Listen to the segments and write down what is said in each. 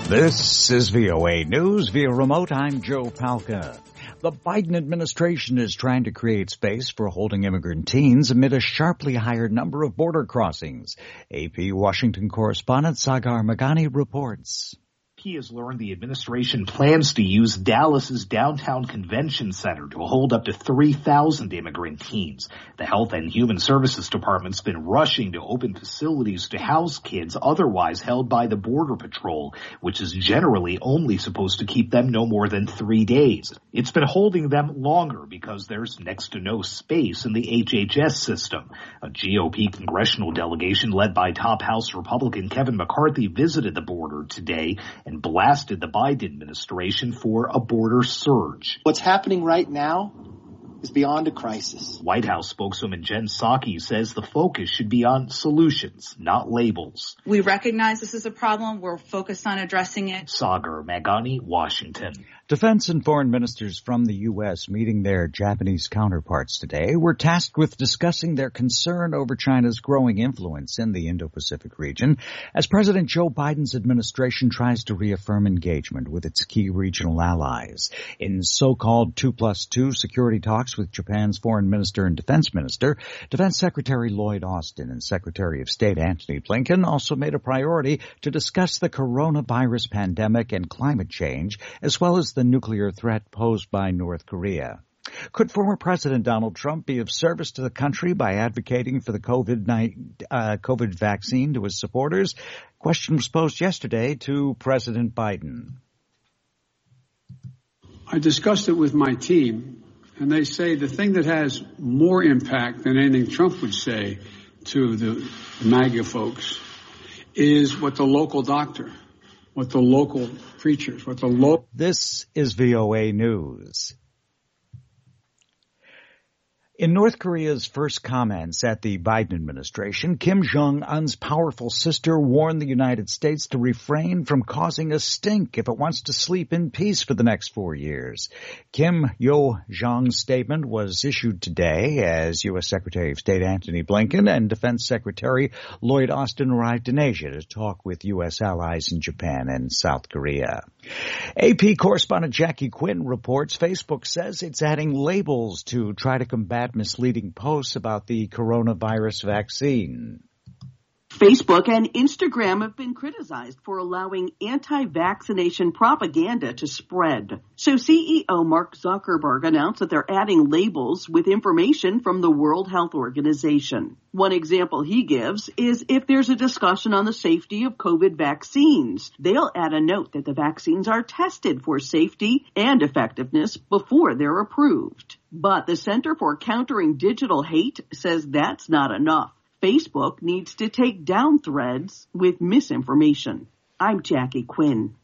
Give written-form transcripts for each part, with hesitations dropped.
This is VOA News via remote. I'm Joe Palca. The Biden administration is trying to create space for holding immigrant teens amid a sharply higher number of border crossings. AP Washington correspondent Sagar Meghani reports. He has learned the administration plans to use Dallas's downtown convention center to hold up to 3,000 immigrant teens. The Health and Human Services Department's been rushing to open facilities to house kids otherwise held by the Border Patrol, which is generally only supposed to keep them no more than 3 days. It's been holding them longer because there's next to no space in the HHS system. A GOP congressional delegation led by top House Republican Kevin McCarthy visited the border today and blasted the Biden administration for a border surge. What's happening right now is beyond a crisis. White House spokeswoman Jen Psaki says the focus should be on solutions, not labels. We recognize this is a problem. We're focused on addressing it. Sagar Meghani, Washington. Defense and foreign ministers from the U.S. meeting their Japanese counterparts today were tasked with discussing their concern over China's growing influence in the Indo-Pacific region as President Joe Biden's administration tries to reaffirm engagement with its key regional allies. In so-called 2+2 security talks with Japan's foreign minister and defense minister, Defense Secretary Lloyd Austin and Secretary of State Antony Blinken also made a priority to discuss the coronavirus pandemic and climate change, as well as the nuclear threat posed by North Korea. Could former President Donald Trump be of service to the country by advocating for the COVID vaccine to his supporters? Question was posed yesterday to President Biden. I discussed it with my team, and they say the thing that has more impact than anything Trump would say to the MAGA folks is what the local doctor, what the local preachers, what the local... This is VOA News. In North Korea's first comments at the Biden administration, Kim Jong-un's powerful sister warned the United States to refrain from causing a stink if it wants to sleep in peace for the next 4 years. Kim Yo-jong's statement was issued today as U.S. Secretary of State Antony Blinken and Defense Secretary Lloyd Austin arrived in Asia to talk with U.S. allies in Japan and South Korea. AP correspondent Jackie Quinn reports Facebook says it's adding labels to try to combat misleading posts about the coronavirus vaccine. Facebook and Instagram have been criticized for allowing anti-vaccination propaganda to spread. So CEO Mark Zuckerberg announced that they're adding labels with information from the World Health Organization. One example he gives is if there's a discussion on the safety of COVID vaccines, they'll add a note that the vaccines are tested for safety and effectiveness before they're approved. But the Center for Countering Digital Hate says that's not enough. Facebook needs to take down threads with misinformation. I'm Jackie Quinn.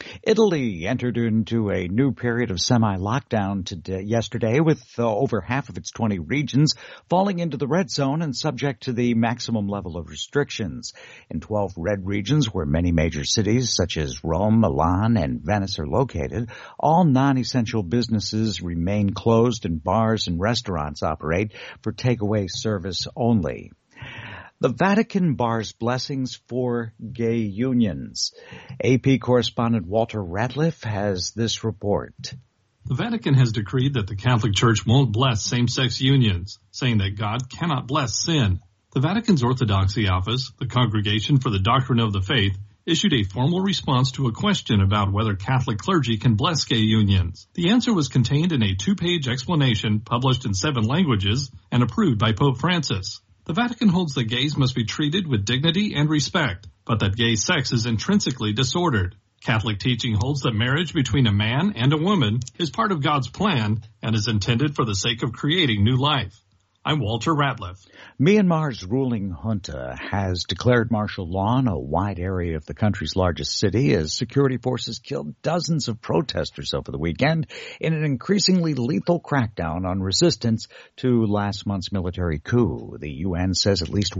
Italy entered into a new period of semi-lockdown yesterday with over half of its 20 regions falling into the red zone and subject to the maximum level of restrictions. In 12 red regions where many major cities such as Rome, Milan, and Venice are located, all non-essential businesses remain closed and bars and restaurants operate for takeaway service only. The Vatican bars blessings for gay unions. AP correspondent Walter Ratliff has this report. The Vatican has decreed that the Catholic Church won't bless same-sex unions, saying that God cannot bless sin. The Vatican's Orthodoxy Office, the Congregation for the Doctrine of the Faith, issued a formal response to a question about whether Catholic clergy can bless gay unions. The answer was contained in a 2-page explanation published in 7 languages and approved by Pope Francis. The Vatican holds that gays must be treated with dignity and respect, but that gay sex is intrinsically disordered. Catholic teaching holds that marriage between a man and a woman is part of God's plan and is intended for the sake of creating new life. I'm Walter Ratliff. Myanmar's ruling junta has declared martial law in a wide area of the country's largest city as security forces killed dozens of protesters over the weekend in an increasingly lethal crackdown on resistance to last month's military coup. The UN says at least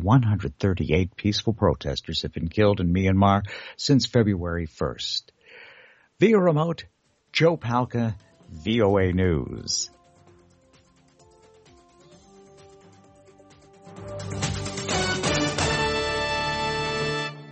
138 peaceful protesters have been killed in Myanmar since February 1st. Via remote, Joe Palca, VOA News.